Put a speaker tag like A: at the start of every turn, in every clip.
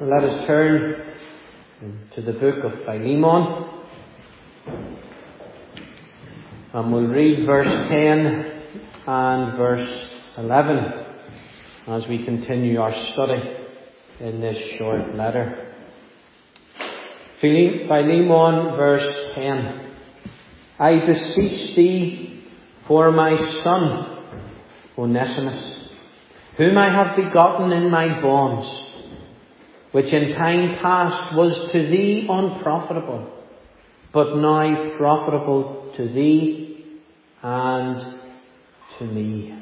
A: Let us turn to the book of Philemon, and we'll read verse 10 and verse 11 as we continue our study in this short letter. Philemon, verse 10. I beseech thee for my son, Onesimus, whom I have begotten in my bonds, which in time past was to thee unprofitable, but now profitable to thee and to me.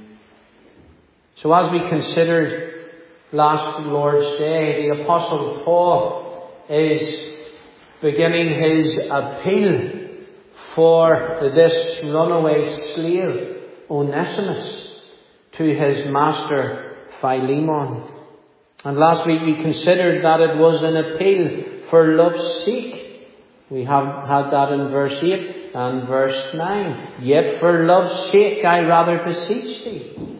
A: So as we considered last Lord's Day, the Apostle Paul is beginning his appeal for this runaway slave, Onesimus, to his master, Philemon. And last week we considered that it was an appeal for love's sake. We have had that in verse 8 and verse 9. Yet for love's sake I rather beseech thee.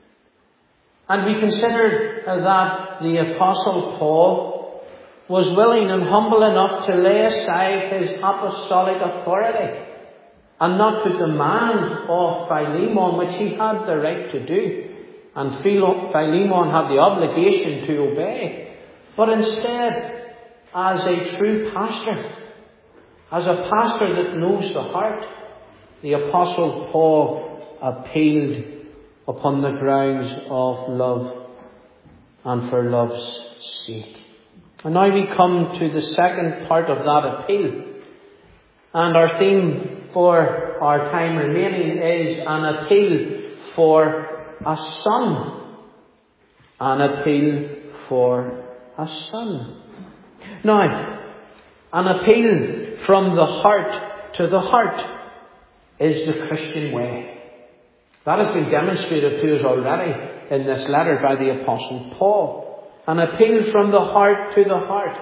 A: And we considered that the Apostle Paul was willing and humble enough to lay aside his apostolic authority and not to demand of Philemon, which he had the right to do. And Philemon had the obligation to obey. But instead, as a true pastor, as a pastor that knows the heart, the Apostle Paul appealed upon the grounds of love and for love's sake. And now we come to the second part of that appeal. And our theme for our time remaining is an appeal for a son. An appeal for a son. Now, an appeal from the heart to the heart is the Christian way. That has been demonstrated to us already in this letter by the Apostle Paul. An appeal from the heart to the heart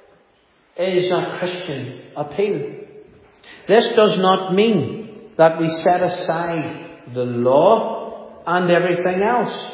A: is a Christian appeal. This does not mean that we set aside the law and everything else.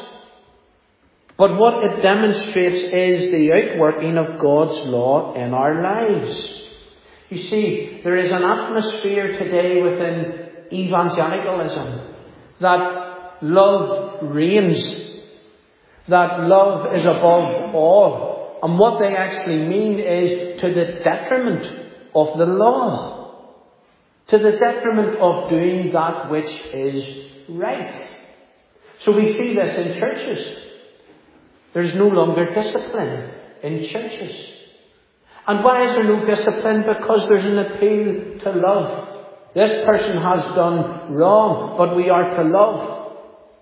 A: But what it demonstrates is the outworking of God's law in our lives. You see, there is an atmosphere today within evangelicalism that love reigns, that love is above all. And what they actually mean is to the detriment of the law, to the detriment of doing that which is right. So we see this in churches. There's no longer discipline in churches. And why is there no discipline? Because there's an appeal to love. This person has done wrong, but we are to love.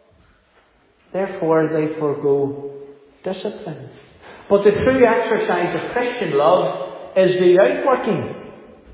A: Therefore, they forego discipline. But the true exercise of Christian love is the outworking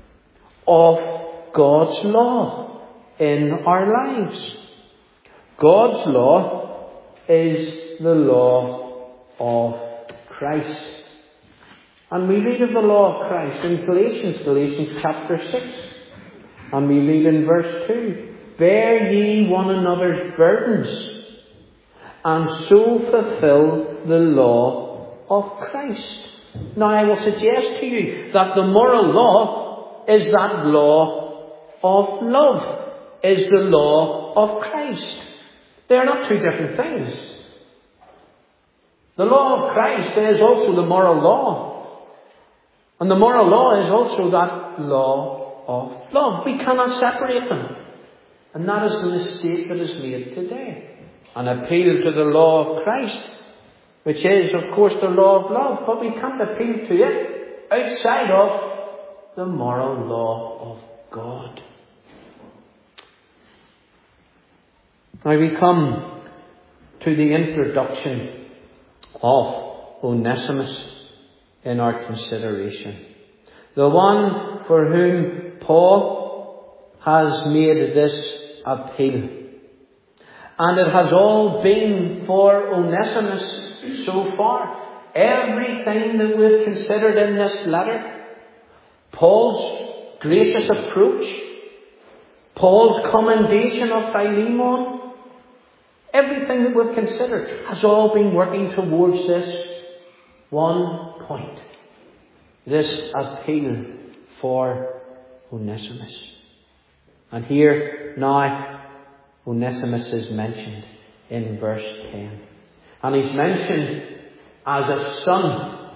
A: of God's law in our lives. God's law is the law of Christ. And we read of the law of Christ in Galatians chapter 6. And we read in verse 2, bear ye one another's burdens, and so fulfill the law of Christ. Now I will suggest to you that the moral law is that law of love, is the law of Christ. They are not two different things. The law of Christ is also the moral law. And the moral law is also that law of love. We cannot separate them. And that is the mistake that is made today. An appeal to the law of Christ, which is, of course, the law of love. But we can't appeal to it outside of the moral law of God. Now we come to the introduction of Onesimus in our consideration. The one for whom Paul has made this appeal. And it has all been for Onesimus so far. Everything that we've considered in this letter, Paul's gracious approach, Paul's commendation of Philemon, everything that we've considered has all been working towards this One point. This appeal for Onesimus. And here now Onesimus is mentioned in verse 10. And he's mentioned as a son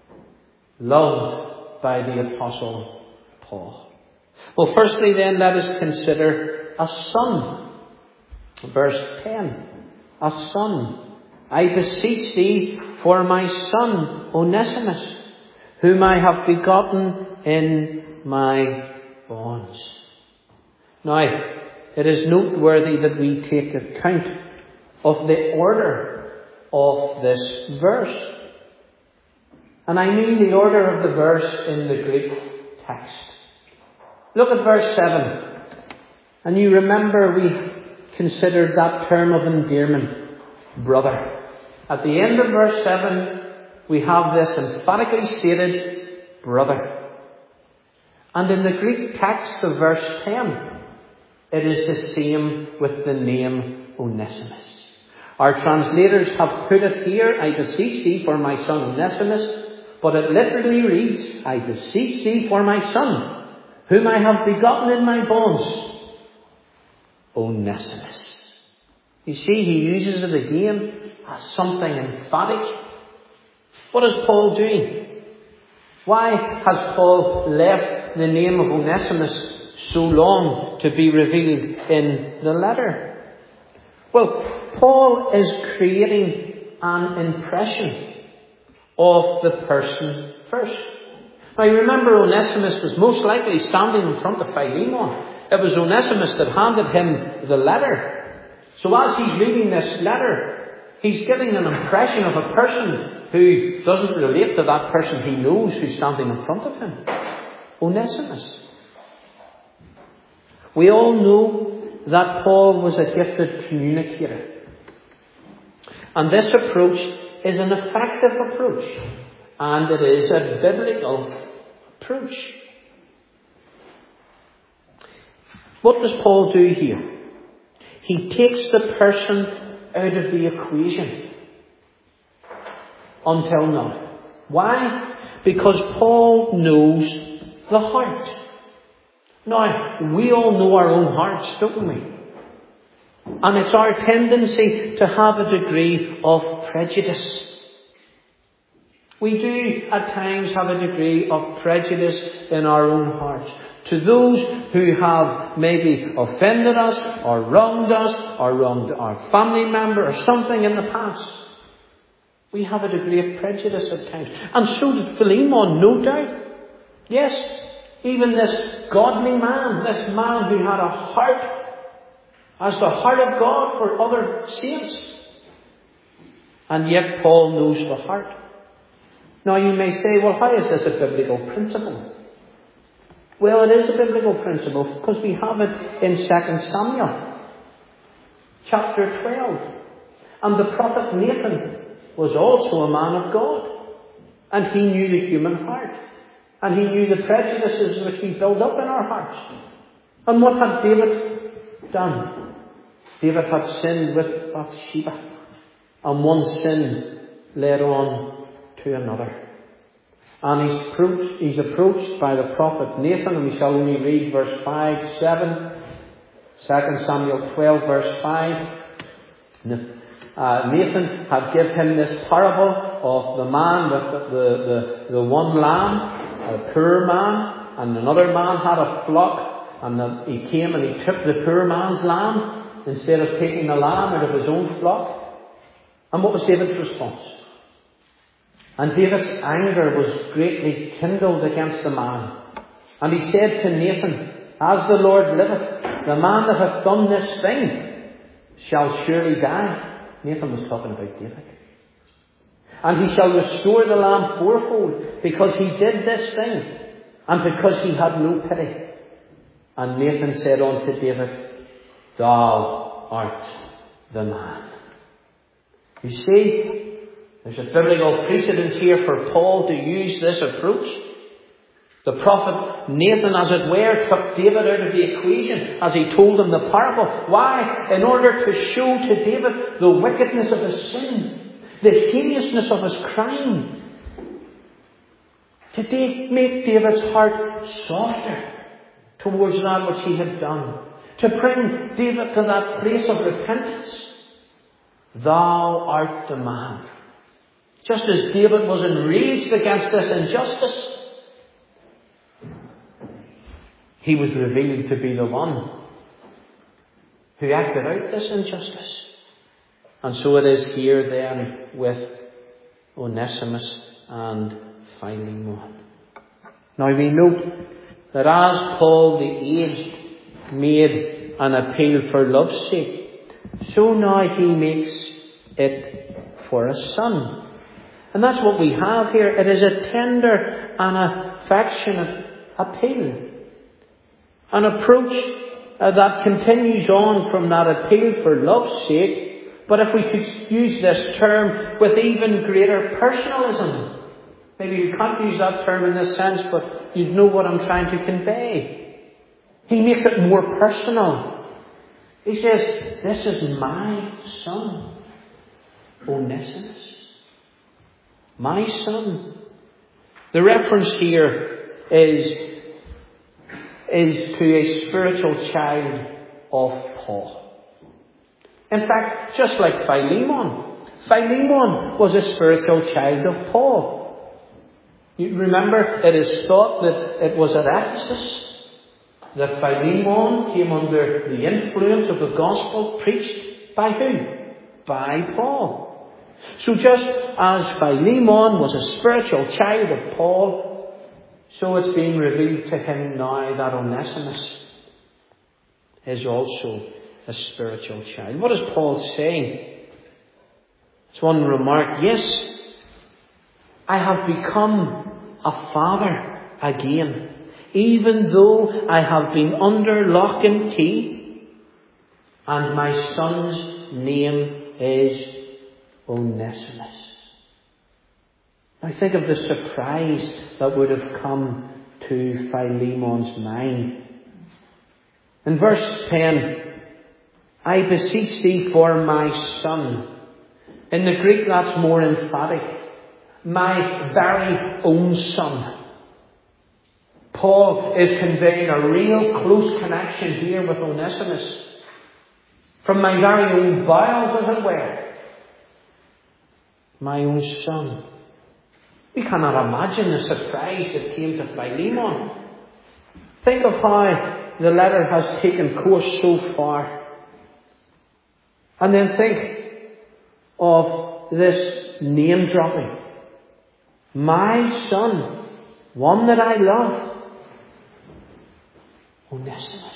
A: loved by the Apostle Paul. Well, firstly then, let us consider a son. Verse 10. A son. I beseech thee for my son Onesimus, whom I have begotten in my bonds. Now, it is noteworthy that we take account of the order of this verse. And I mean the order of the verse in the Greek text. Look at verse 7. And you remember we considered that term of endearment, brother. At the end of verse 7, we have this emphatically stated, brother. And in the Greek text of verse 10, it is the same with the name Onesimus. Our translators have put it here, I beseech thee for my son Onesimus, but it literally reads, I beseech thee for my son, whom I have begotten in my bonds, Onesimus. You see, he uses it again as something emphatic. What is Paul doing? Why has Paul left the name of Onesimus so long to be revealed in the letter? Well, Paul is creating an impression of the person first. Now you remember Onesimus was most likely standing in front of Philemon. It was Onesimus that handed him the letter. So as he's reading this letter, he's giving an impression of a person who doesn't relate to that person he knows who's standing in front of him. Onesimus. We all know that Paul was a gifted communicator. And this approach is an effective approach. And it is a biblical approach. What does Paul do here? He takes the person out of the equation. Until now. Why? Because Paul knows the heart. Now, we all know our own hearts, don't we? And it's our tendency to have a degree of prejudice. We do at times have a degree of prejudice in our own hearts. To those who have maybe offended us, or wronged our family member or something in the past. We have a degree of prejudice at times. And so did Philemon, no doubt. Yes, even this godly man, this man who had a heart as the heart of God for other saints. And yet Paul knows the heart. Now you may say, well, how is this a biblical principle? Well, it is a biblical principle because we have it in 2 Samuel chapter 12. And the prophet Nathan was also a man of God. And he knew the human heart. And he knew the prejudices which we build up in our hearts. And what had David done? David had sinned with Bathsheba. And one sin led on to another. And he's approached by the prophet Nathan. And we shall only read verse 5, 7. 2 Samuel 12 verse 5. Nathan had given him this parable of the man with the one lamb, a poor man, and another man had a flock, and he came and he took the poor man's lamb instead of taking the lamb out of his own flock. And what was David's response? And David's anger was greatly kindled against the man. And he said to Nathan, as the Lord liveth, the man that hath done this thing shall surely die. Nathan was talking about David. And he shall restore the lamb fourfold, because he did this thing, and because he had no pity. And Nathan said unto David, thou art the man. You see, there's a biblical precedence here for Paul to use this approach. The prophet Nathan, as it were, took David out of the equation as he told him the parable. Why? In order to show to David the wickedness of his sin, the heinousness of his crime, to make David's heart softer towards that which he had done, to bring David to that place of repentance. Thou art the man. Just as David was enraged against this injustice, he was revealed to be the one who acted out this injustice. And so it is here then with Onesimus and Philemon. Now we note that as Paul the aged made an appeal for love's sake, so now he makes it for a son. And that's what we have here. It is a tender and affectionate appeal. An approach that continues on from that appeal for love's sake. But if we could use this term with even greater personalism. Maybe we can't use that term in this sense, but you know what I'm trying to convey. He makes it more personal. He says, this is my son, Onesimus. My son. The reference here is to a spiritual child of Paul. In fact, just like Philemon. Philemon was a spiritual child of Paul. You remember, it is thought that it was at Ephesus that Philemon came under the influence of the gospel preached by who? By Paul. So just as Philemon was a spiritual child of Paul, so it's being revealed to him now that Onesimus is also a spiritual child. What is Paul saying? It's one remark. Yes, I have become a father again, even though I have been under lock and key, and my son's name is Onesimus. Now think of the surprise that would have come to Philemon's mind. In verse 10, I beseech thee for my son. In the Greek that's more emphatic. My very own son. Paul is conveying a real close connection here with Onesimus. From my very own bowels, as it were. My own son. We cannot imagine the surprise that came to Philemon. Think of how the letter has taken course so far. And then think of this name dropping. My son, one that I love, Onesimus.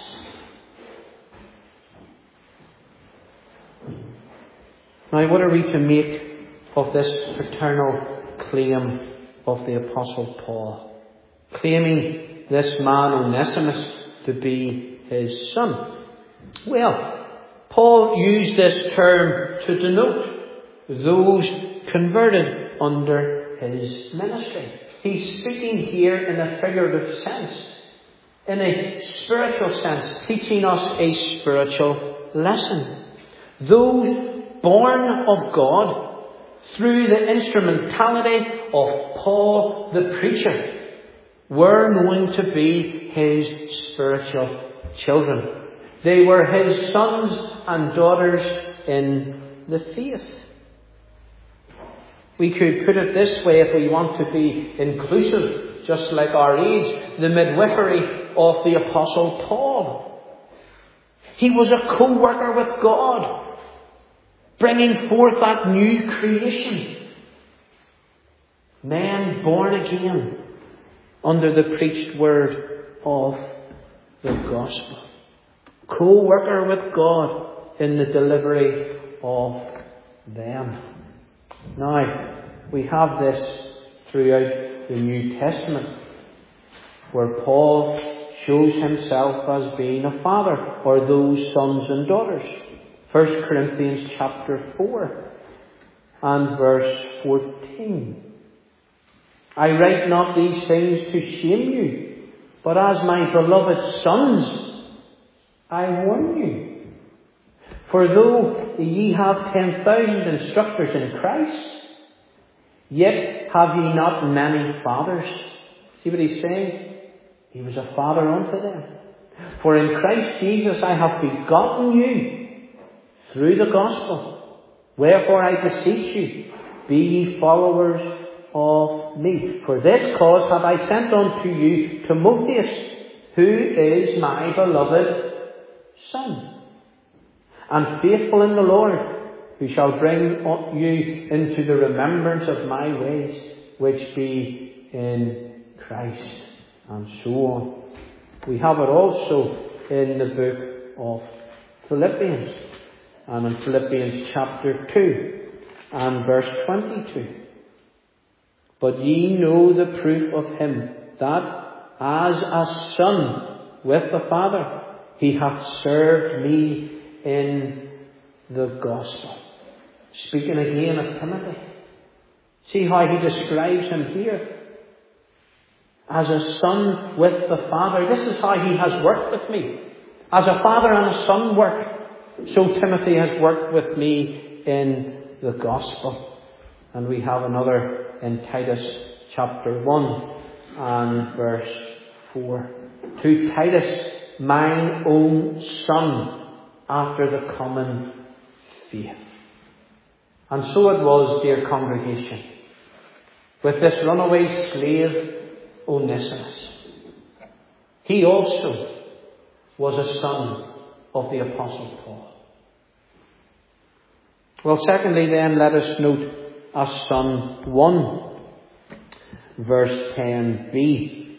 A: Now what are we to make of this paternal claim of the Apostle Paul? Claiming this man Onesimus to be his son. Well, Paul used this term to denote those converted under his ministry. He's speaking here in a figurative sense, in a spiritual sense, teaching us a spiritual lesson. Those born of God through the instrumentality of Paul the preacher were known to be his spiritual children. They were his sons and daughters in the faith. We could put it this way if we want to be inclusive, just like our age, the midwifery of the Apostle Paul. He was a co-worker with God, bringing forth that new creation. Men born again under the preached word of the gospel. Co-worker with God in the delivery of them. Now, we have this throughout the New Testament, where Paul shows himself as being a father, or those sons and daughters. 1 Corinthians chapter 4 and verse 14. I write not these things to shame you, but as my beloved sons, I warn you. For though ye have 10,000 instructors in Christ, yet have ye not many fathers. See what he's saying? He was a father unto them. For in Christ Jesus I have begotten you through the gospel. Wherefore I beseech you, be ye followers of me. For this cause have I sent unto you Timotheus, who is my beloved son, and faithful in the Lord, who shall bring you into the remembrance of my ways, which be in Christ, and so on. We have it also in the book of Philippians, and in Philippians chapter 2 and verse 22. But ye know the proof of him, that as a son with the Father, he hath served me in the gospel. Speaking again of Timothy. See how he describes him here. As a son with the Father. This is how he has worked with me. As a father and a son work, so Timothy has worked with me in the gospel. And we have another in Titus chapter 1 and verse 4. To Titus, mine own son, after the common faith. And so it was, dear congregation, with this runaway slave Onesimus. He also was a son of the Apostle Paul. Well, secondly then, let us note as son 1, verse 10b.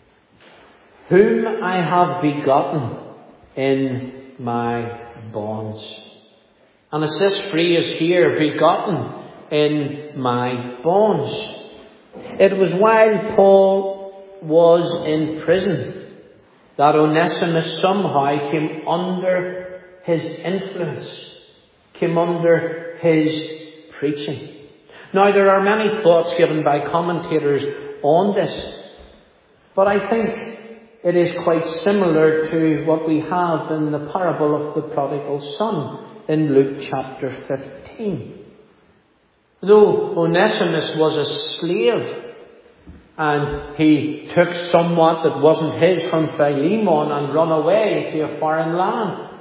A: Whom I have begotten in my bonds. And it's this phrase here, begotten in my bonds. It was while Paul was in prison that Onesimus somehow came under his influence, came under his preaching. Now, there are many thoughts given by commentators on this, but I think it is quite similar to what we have in the parable of the prodigal son in Luke chapter 15. Though Onesimus was a slave, and he took somewhat that wasn't his from Philemon and run away to a foreign land.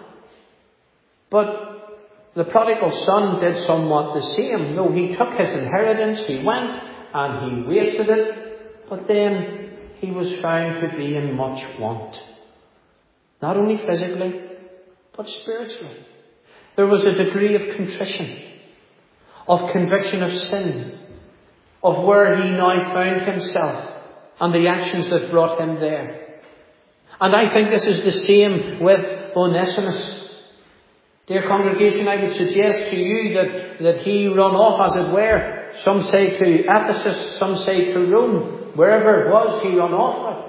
A: But the prodigal son did somewhat the same. Though he took his inheritance, he went and he wasted it, but then he was found to be in much want. Not only physically, but spiritually. There was a degree of contrition, of conviction of sin, of where he now found himself and the actions that brought him there. And I think this is the same with Onesimus. Dear congregation, I would suggest to you that he run off, as it were. Some say to Ephesus, some say to Rome. Wherever it was, he run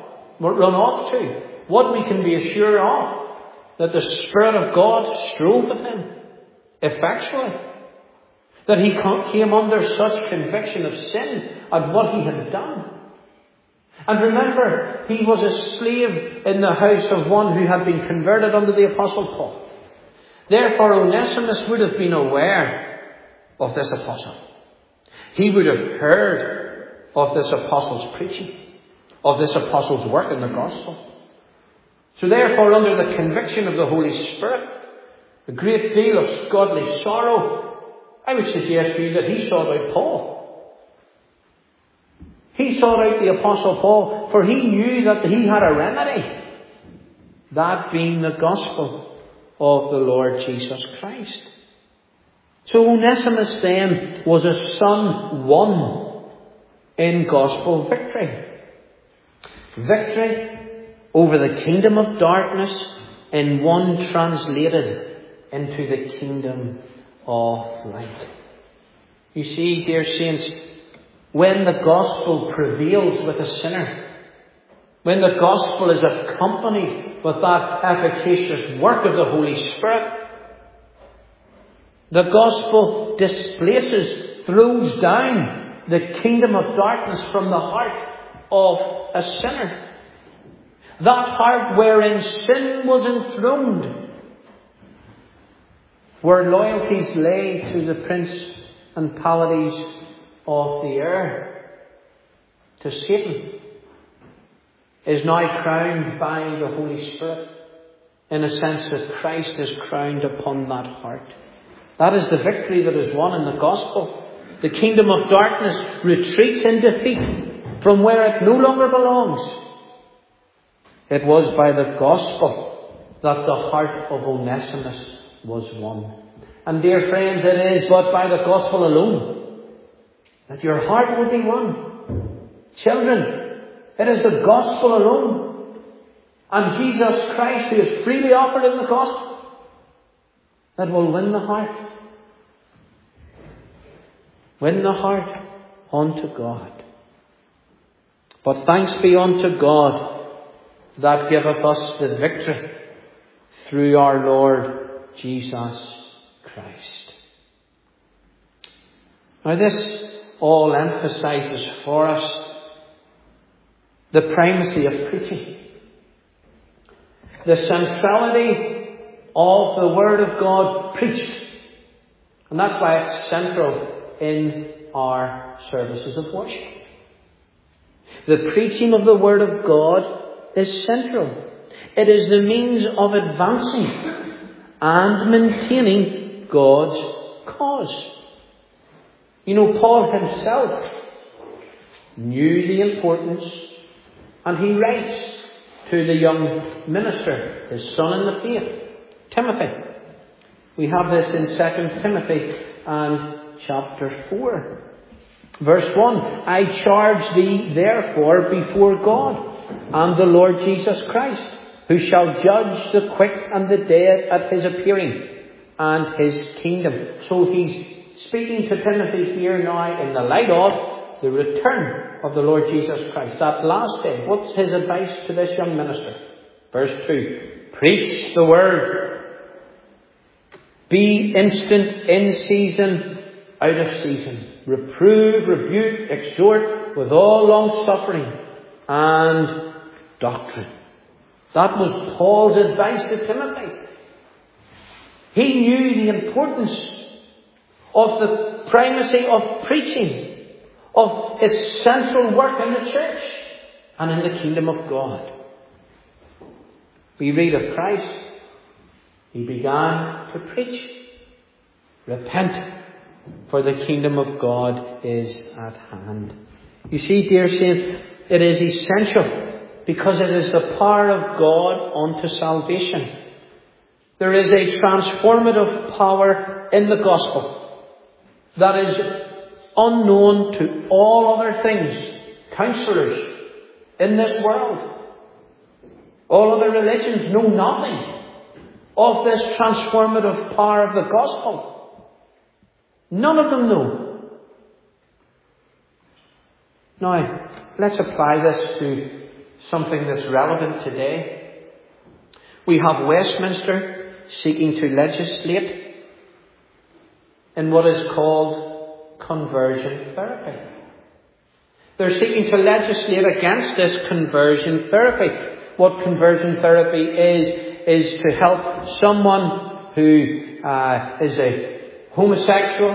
A: off to. What we can be assured of, that the Spirit of God strove with him effectually. That he came under such conviction of sin and what he had done. And remember, he was a slave in the house of one who had been converted under the Apostle Paul. Therefore, Onesimus would have been aware of this apostle. He would have heard of this apostle's preaching, of this apostle's work in the gospel. So therefore, under the conviction of the Holy Spirit, a great deal of godly sorrow, I would suggest to you that he sought out Paul. He sought out the Apostle Paul, for he knew that he had a remedy, that being the gospel of the Lord Jesus Christ. So Onesimus then was a son won in gospel victory. Victory over the kingdom of darkness in one translated into the kingdom of light. You see, dear saints, when the gospel prevails with a sinner, when the gospel is accompanied with that efficacious work of the Holy Spirit, the gospel displaces, throws down the kingdom of darkness from the heart of a sinner. That heart wherein sin was enthroned, where loyalties lay to the principalities of the air, to Satan, is now crowned by the Holy Spirit, in a sense that Christ is crowned upon that heart. That is the victory that is won in the gospel. The kingdom of darkness retreats in defeat from where it no longer belongs. It was by the gospel that the heart of Onesimus was won. And dear friends, it is but by the gospel alone that your heart will be won. Children, it is the gospel alone, and Jesus Christ, who is freely offered in the gospel, that will win the heart. Win the heart unto God. But thanks be unto God that giveth us the victory through our Lord Jesus Christ. Now this all emphasizes for us the primacy of preaching, the centrality of the Word of God preached. And that's why it's central in our services of worship. The preaching of the Word of God is central. It is the means of advancing and maintaining God's cause. You know, Paul himself knew the importance, and he writes to the young minister, his son in the faith, Timothy. We have this in 2 Timothy and chapter 4. Verse 1, I charge thee therefore before God and the Lord Jesus Christ, who shall judge the quick and the dead at his appearing and his kingdom. So he's speaking to Timothy here now in the light of the return of the Lord Jesus Christ, that last day. What's his advice to this young minister? Verse 2, preach the word. Be instant in season, out of season. Reprove, rebuke, exhort with all long suffering and doctrine. That was Paul's advice to Timothy. He knew the importance of the primacy of preaching, of its central work in the church and in the kingdom of God. We read of Christ. He began to preach. Repent, for the kingdom of God is at hand. You see, dear saints, it is essential because it is the power of God unto salvation. There is a transformative power in the gospel that is unknown to all other things, counselors in this world. All other religions know nothing of this transformative power of the gospel. None of them know. Now, let's apply this to something that's relevant today. We have Westminster seeking to legislate in what is called conversion therapy. They're seeking to legislate against this conversion therapy. What conversion therapy is to help someone who is a homosexual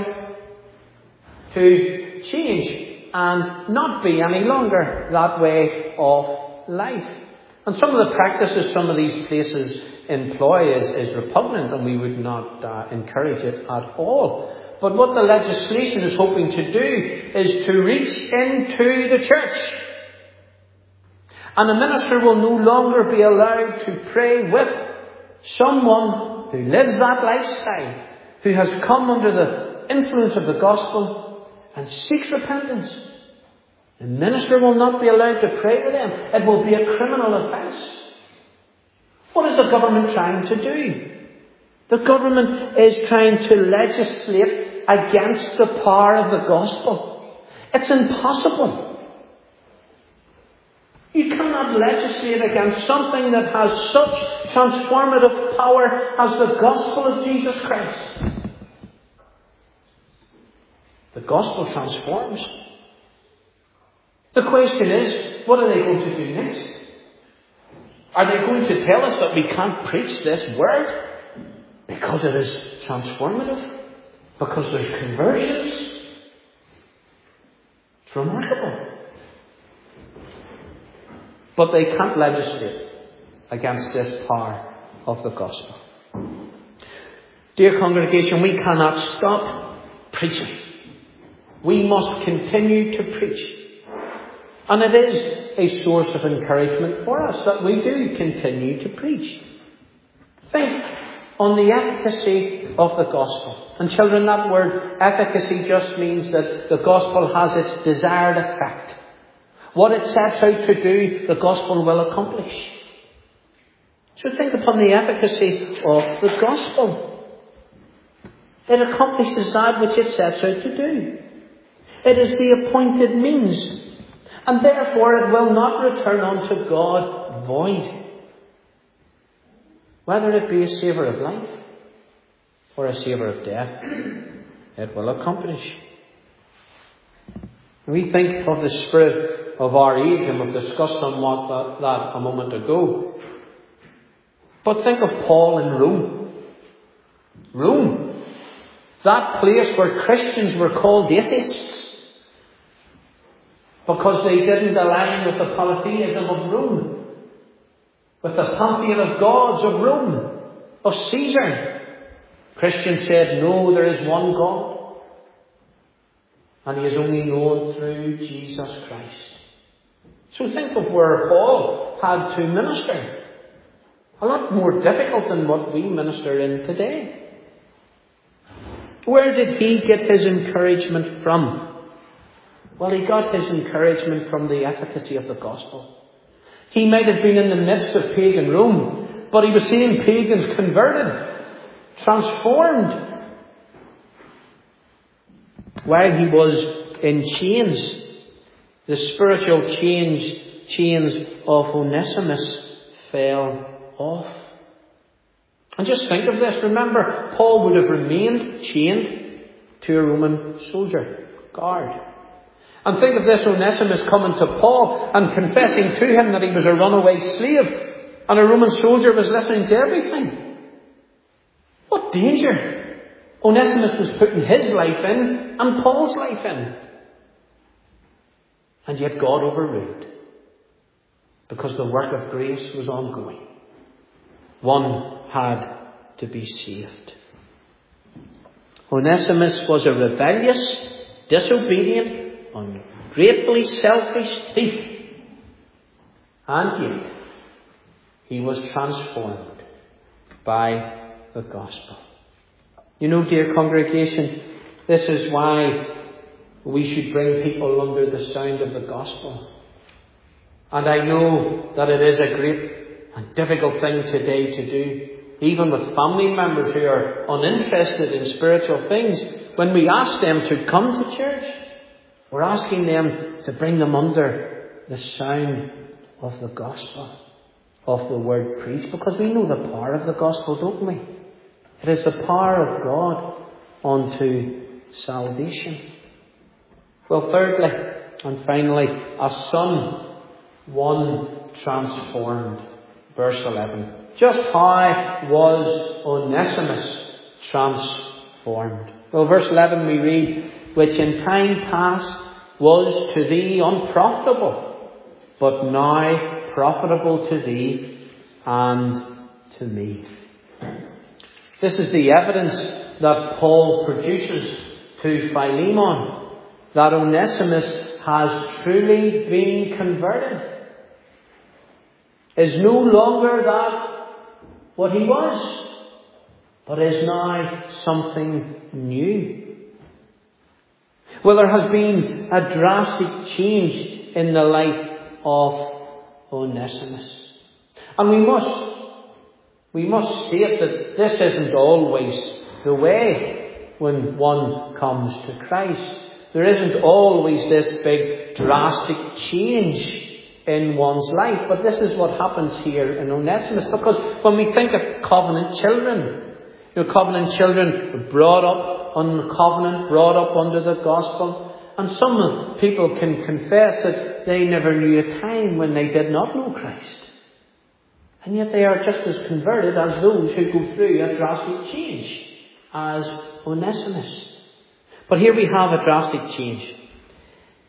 A: to change and not be any longer that way of life. And some of the practices some of these places employ is repugnant, and we would not encourage it at all. But what the legislation is hoping to do is to reach into the church. And a minister will no longer be allowed to pray with someone who lives that lifestyle, who has come under the influence of the gospel and seeks repentance. The minister will not be allowed to pray with them. It will be a criminal offence. What is the government trying to do? The government is trying to legislate against the power of the gospel. It's impossible. You cannot legislate against something that has such transformative power as the gospel of Jesus Christ. The gospel transforms. The question is, what are they going to do next? Are they going to tell us that we can't preach this word because it is transformative? Because there's conversions? It's remarkable. But they can't legislate against this power of the gospel. Dear congregation, we cannot stop preaching. We must continue to preach. And it is a source of encouragement for us that we do continue to preach. Think on the efficacy of the gospel. And children, that word efficacy just means that the gospel has its desired effect. What it sets out to do, the gospel will accomplish. So think upon the efficacy of the gospel. It accomplishes that which it sets out to do. It is the appointed means. And therefore it will not return unto God void. Whether it be a savour of life or a savour of death, it will accomplish. We think of the spirit of our age, and we've discussed somewhat that a moment ago. But think of Paul in Rome. Rome, that place where Christians were called atheists because they didn't align with the polytheism of Rome, with the pantheon of gods of Rome, of Caesar. Christians said, no, there is one God, and He is only known through Jesus Christ. So think of where Paul had to minister. A lot more difficult than what we minister in today. Where did he get his encouragement from? Well, he got his encouragement from the efficacy of the gospel. He might have been in the midst of pagan Rome, but he was seeing pagans converted, transformed. While he was in chains, the spiritual chains of Onesimus fell off. And just think of this. Remember, Paul would have remained chained to a Roman soldier, guard. And think of this, Onesimus coming to Paul and confessing to him that he was a runaway slave, and a Roman soldier was listening to everything. What danger! Onesimus was putting his life in and Paul's life in. And yet God overruled, because the work of grace was ongoing. One had to be saved. Onesimus was a rebellious, disobedient, ungratefully selfish thief. And yet, he was transformed by the gospel. You know, dear congregation, this is why we should bring people under the sound of the gospel. And I know that it is a great and difficult thing today to do, even with family members who are uninterested in spiritual things. When we ask them to come to church, we're asking them to bring them under the sound of the gospel, of the word preached, because we know the power of the gospel, don't we? It is the power of God unto salvation. Well, thirdly and finally, a son, one transformed. Verse 11. Just how was Onesimus transformed? Well, verse 11 we read, which in time past was to thee unprofitable, but now profitable to thee and to me. This is the evidence that Paul produces to Philemon, that Onesimus has truly been converted. Is no longer that what he was, but is now something new. Well, there has been a drastic change in the life of Onesimus. And we must state that this isn't always the way when one comes to Christ. There isn't always this big drastic change in one's life. But this is what happens here in Onesimus. Because when we think of covenant children, covenant children are brought up on the covenant, brought up under the gospel. And some people can confess that they never knew a time when they did not know Christ. And yet they are just as converted as those who go through a drastic change as Onesimus. But here we have a drastic change.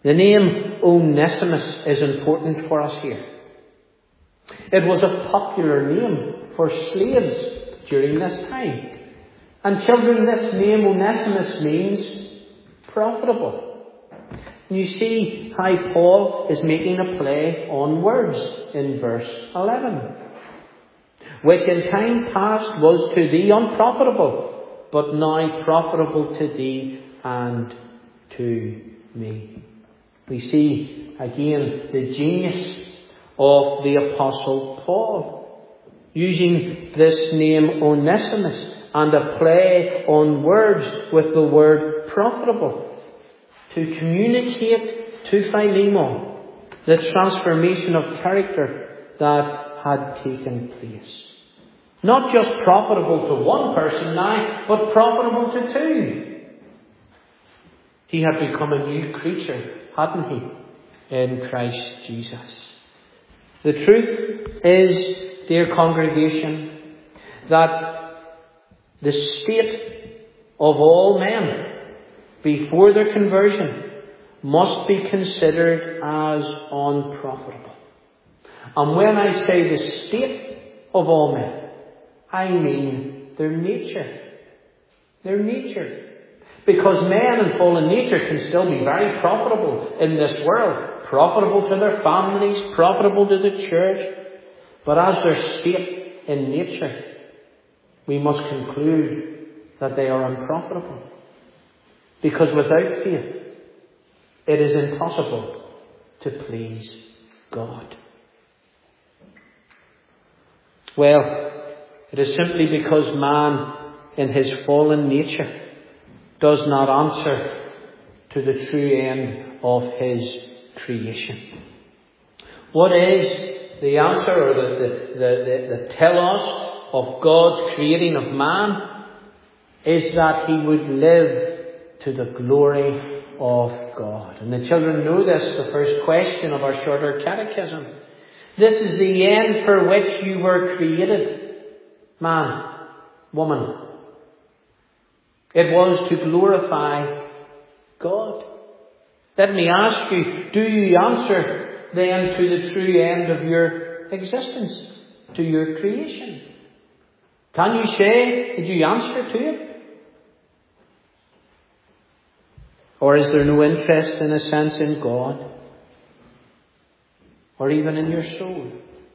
A: The name Onesimus is important for us here. It was a popular name for slaves during this time. And children, this name Onesimus means profitable. You see how Paul is making a play on words in verse 11. Which in time past was to thee unprofitable, but now profitable to thee and to me. We see again the genius of the Apostle Paul, using this name Onesimus and a play on words with the word profitable to communicate to Philemon the transformation of character that had taken place. Not just profitable to one person now, but profitable to two. He had become a new creature, hadn't he, in Christ Jesus. The truth is, dear congregation, that the state of all men before their conversion must be considered as unprofitable. And when I say the state of all men, I mean their nature. Their nature. Because men in fallen nature can still be very profitable in this world. Profitable to their families, profitable to the church. But as their state in nature, we must conclude that they are unprofitable. Because without faith, it is impossible to please God. Well, it is simply because man in his fallen nature does not answer to the true end of his creation. What is the answer or the telos of God's creating of man? Is that he would live to the glory of God. And the children know this, the first question of our shorter catechism. This is the end for which you were created. Man, woman. It was to glorify God. Let me ask you, do you answer then to the true end of your existence, to your creation? Can you say, did you answer to it? Or is there no interest in a sense in God? Or even in your soul?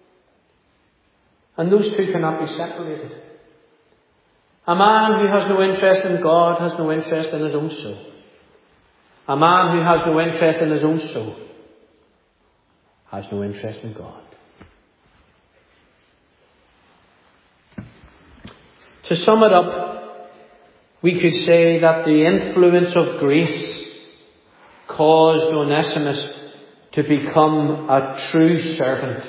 A: And those two cannot be separated. A man who has no interest in God has no interest in his own soul. A man who has no interest in his own soul has no interest in God. To sum it up, we could say that the influence of grace caused Onesimus to become a true servant.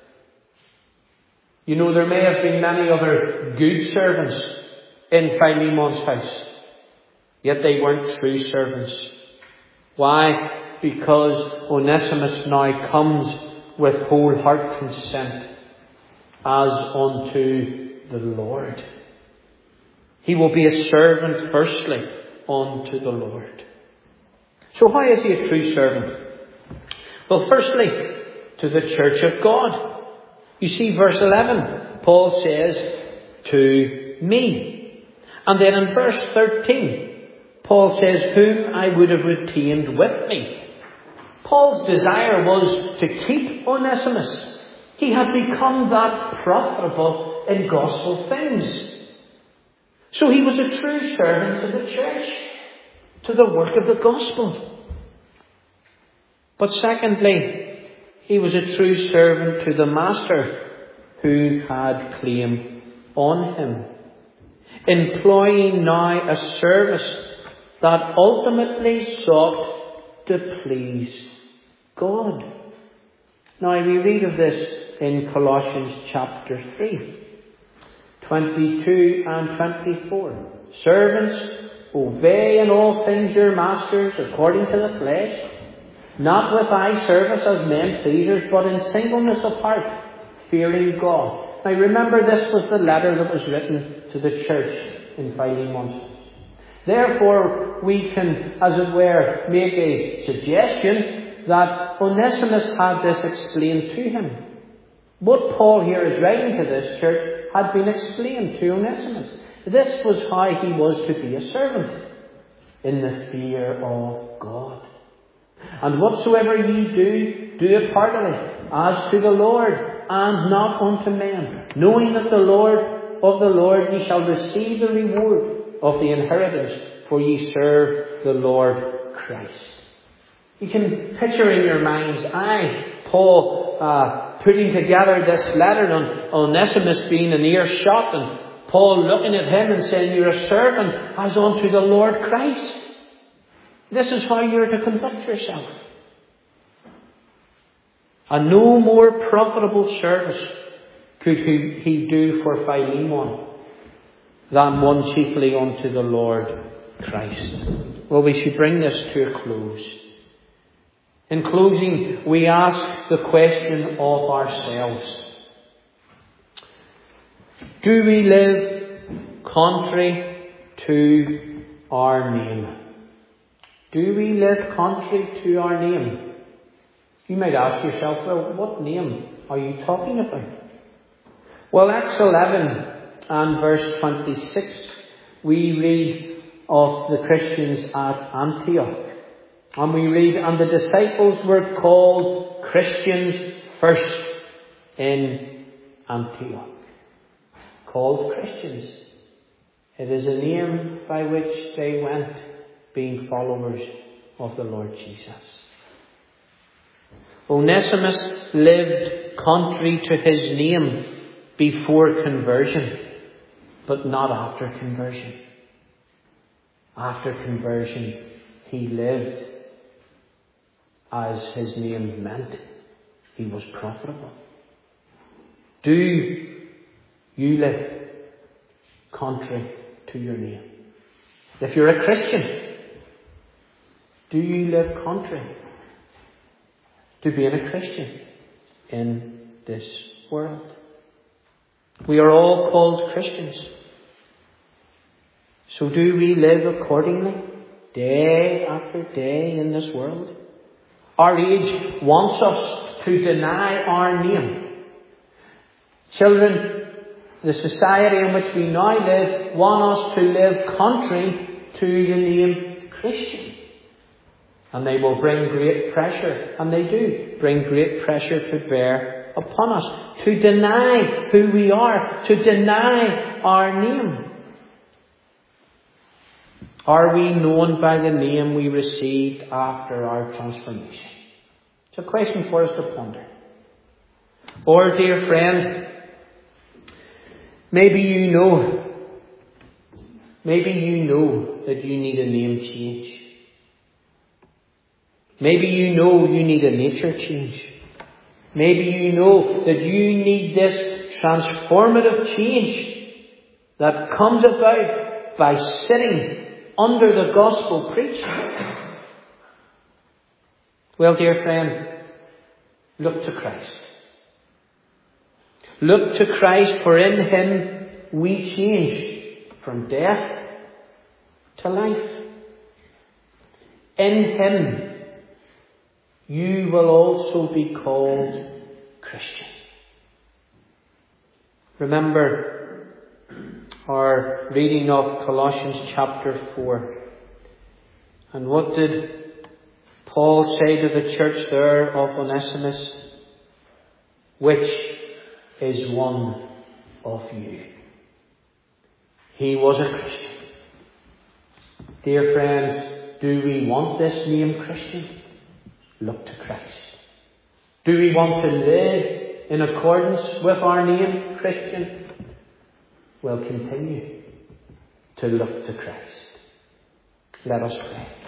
A: You know, there may have been many other good servants in Philemon's house, yet they weren't true servants. Why? Because Onesimus now comes with whole heart consent as unto the Lord. He will be a servant firstly unto the Lord. So how is he a true servant? Well, firstly, to the church of God. You see, verse 11, Paul says, to me. And then in verse 13, Paul says, whom I would have retained with me. Paul's desire was to keep Onesimus. He had become that profitable in gospel things. So he was a true servant to the church, to the work of the gospel. But secondly, he was a true servant to the master who had claim on him, employing now a service that ultimately sought to please God. Now we read of this in Colossians chapter 3. 22 and 24. Servants, obey in all things your masters according to the flesh, not with eye service as men pleasers, but in singleness of heart, fearing God. Now remember, this was the letter that was written to the church in Philemon. Therefore, we can, as it were, make a suggestion that Onesimus had this explained to him. What Paul here is writing to this church had been explained to Onesimus. This was how he was to be a servant, in the fear of God. And whatsoever ye do, do it heartily, as to the Lord, and not unto men, knowing that of the Lord ye shall receive the reward of the inheritance, for ye serve the Lord Christ. You can picture in your mind's eye Paul putting together this letter on Onesimus being an earshot, and Paul looking at him and saying, you're a servant as unto the Lord Christ. This is how you're to conduct yourself. And no more profitable service could he do for Philemon than one chiefly unto the Lord Christ. Well, we should bring this to a close. In closing, we ask the question of ourselves. Do we live contrary to our name? Do we live contrary to our name? You might ask yourself, well, what name are you talking about? Well, Acts 11 and verse 26, we read of the Christians at Antioch. And we read, and the disciples were called Christians first in Antioch. Called Christians. It is a name by which they went, being followers of the Lord Jesus. Onesimus lived contrary to his name before conversion, but not after conversion. After conversion, he lived as his name meant. He was profitable. Do you live contrary to your name? If you're a Christian, do you live contrary to being a Christian in this world? We are all called Christians. So do we live accordingly, day after day in this world? Our age wants us to deny our name. Children, the society in which we now live want us to live contrary to the name Christian. And they will bring great pressure, and they do bring great pressure to bear upon us, to deny who we are, to deny our name. Are we known by the name we received after our transformation? It's a question for us to ponder. Or, dear friend, maybe you know that you need a name change. Maybe you know you need a nature change. Maybe you know that you need this transformative change that comes about by sitting under the gospel preached. Well, dear friend, look to Christ. Look to Christ, for in Him we change from death to life. In Him you will also be called Christian. Remember our reading of Colossians chapter 4. And what did Paul say to the church there of Onesimus? Which is one of you. He was a Christian. Dear friends, do we want this name Christian? Look to Christ. Do we want to live in accordance with our name Christian? Well, continue to look to Christ. Let us pray.